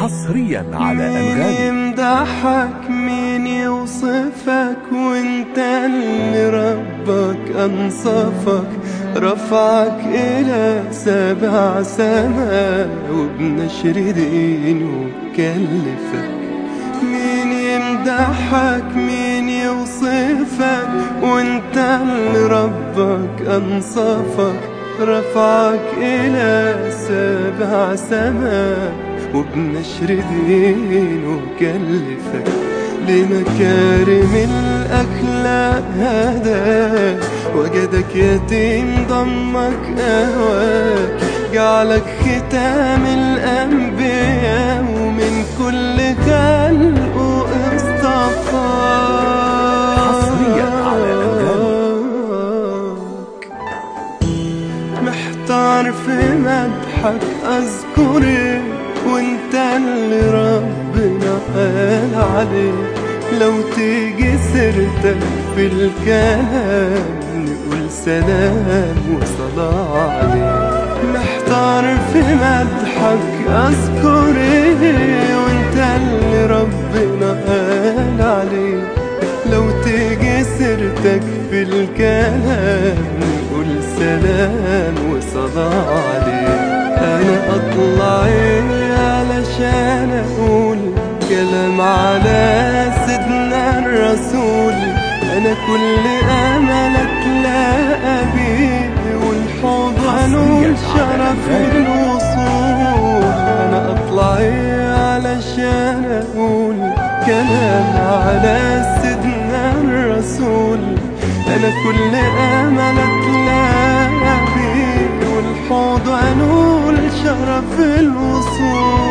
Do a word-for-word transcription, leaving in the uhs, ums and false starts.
حصريا على أنغامي. مين يمدحك مين يوصفك وانت اللي ربك أنصفك، رفعك إلى سبع سما وبنشر دينه كلفك. مين يمدحك مين يوصفك وانت اللي ربك أنصفك، رفعك إلى سبع سما وبنشر دينه كلفك. لمكارم الأخلاق هداك، وجدك يتيم ضمك أهواك، جعلك ختام الأنبياء ومن كل خلقه اصطفاك. حصريا على أنغامي. محتار في مدحك أذكر إيه وانت اللي ربنا قال عليه، لو تيجي سيرتك في الكلام نقول سلام وصلاة عليه. محتار في مدحك أذكر إيه وانت اللي ربنا قال عليه، لو تيجي سيرتك في الكلام نقول سلام وصلاة عليه. أنا أطلع علشان أقول كلام على سيدنا الرسول، أنا كل أمل أتلاقى بيه والحوض نول شرف الوصول. أنا أطلع علشان أقول كلام على سيدنا الرسول، أنا كل أمل أتلاقى بيه والحوض نول شرف الوصول.